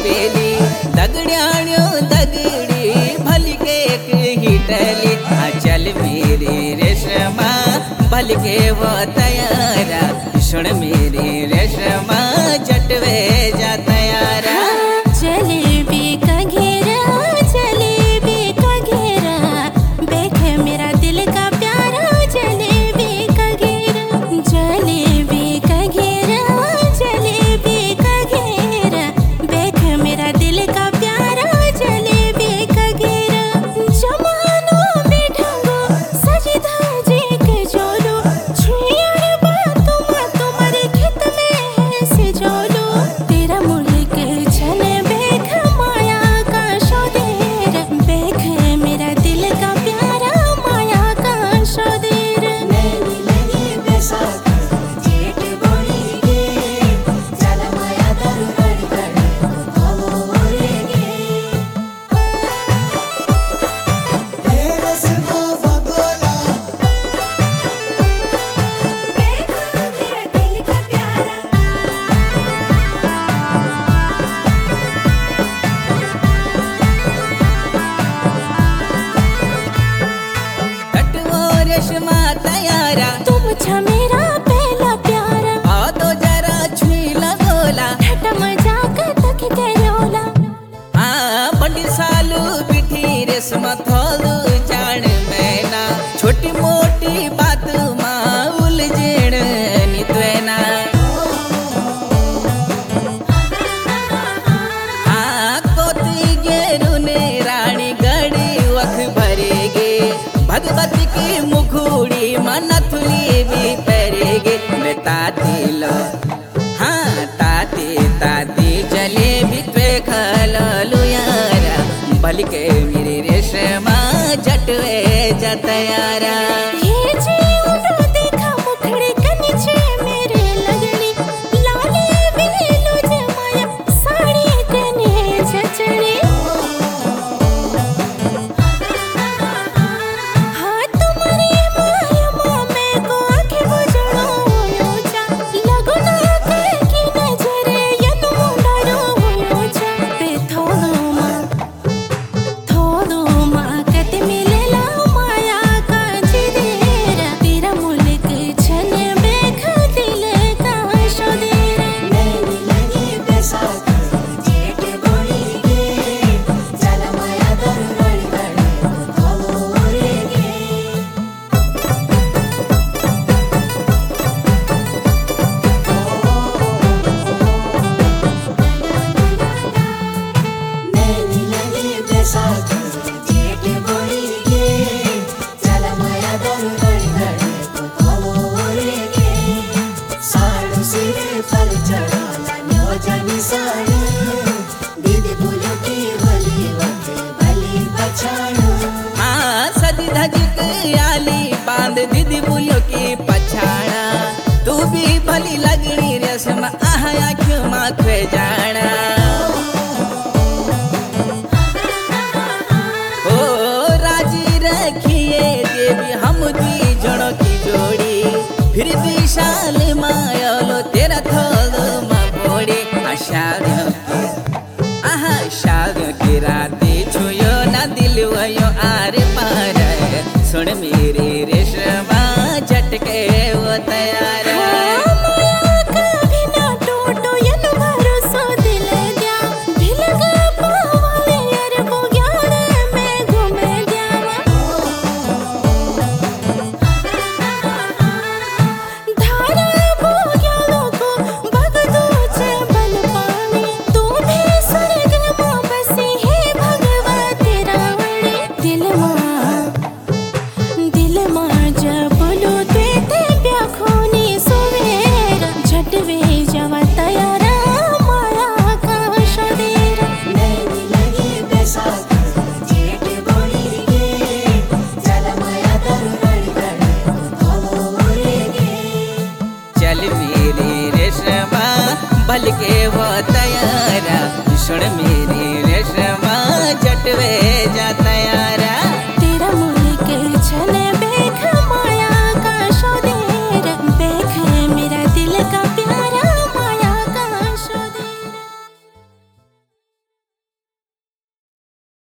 वेली दगड्याण्यो दगडी भलके हिटली चल मेरी रेशमा भलके वो तयारा सुन मेरी रेशमा जटवे जा तयारा जलेबी का घेरा देख मेरा दिल का प्यारा जलेबी का घेरा देख मेरा दिल का प्यारा जलेबी का घेरा जमानो बैठो सजी धाजी के जोलो छुयार बातों तुम्हारे खेत में है से जोलो तेरा मुल्क छन बेख माया का शोदेर बेख मेरा दिल का प्यारा माया का शोदेर नैनी लगी बैसाख जेठ बोली गे चल माया दरु गड़ गड़ तोरे गे तेरे से बगोला बेख मेरा दिल का प्यारा कटवो रेशमा तयारा तुम छा मेरा पहला प्यारा आ तो जरा छुई लगोला ठट मजाक तक करोला बड़ी सालू बिठी रेशमा थोलू जान मैना छोटी मोटी बात माँ उलझेण नित्वेना कोती गेरुने रानी गड़ी वख भरेगे भगवती की मुखुड़ी मनथुली भी परेगे मैं ताती लो हाँ ताती ताती जलेबी त्वे खलो यारा बलके मेरी रेशमा जटवे जा तयारा ये जी उन्हों देखा मुखड़े कनिचे मेरे लगड़ी लाले बिलो जमाया साड़ी कने चचड़ी हाँ तुम्हारी माया में को आंखें बुझड़ो योचा लगो ना की नजरे यनु मुंडारो योचा ते थोड़ो माँ कते मिलेला माया का जिदेरा तेरा मुल्क छन बेख दिल का शोदेरा नैनी लगी बैसाख जेठ बोली गे चल माया दरु गड़ गड़ तोरे गे नैनी लगी बैसाख जेठ बोली गे चल माया दरु गड़ गड़ तोरे गे साड़ू सिरे पर चढ़ाला न्योजनी साड़ू दीदी फूलों की भली वक्त भली पछाड़ू सदी धजक आली बांध दीदी बुलियो की पछाड़ा तू भी भली लगनी रेशमा आया क्यों माँ खे जाना ओ राजी रखिए देवी हम दी जड़ों की जोड़ी फिर विशाल मायालो तेरा थोलो माँ बोड़ी शादियों की रातें छुयो ना दिल वयो आर पार सुन मेरी रेशमा झटके वो तैयार माया का बिना टूटो यनु भरोसा दिल दिया भिलगा पावाले यार वो ज्ञान में घूमे जावा धारा वो ज्ञानों को भगदो चे बल पानी तू भी स्वर्ग माँ बसी है भगवा तेरा वड़ी दिल माँ जब बोलो ते प्याखोनी सुवेरा झटवे जवा तयारा माया का शोदेरा नैनी लगी बैसाख जेठ बोली गे चल माया दरु गड़ गड़ तोरे गे चल मेरी रेशमा भलके वो तैयारा सुन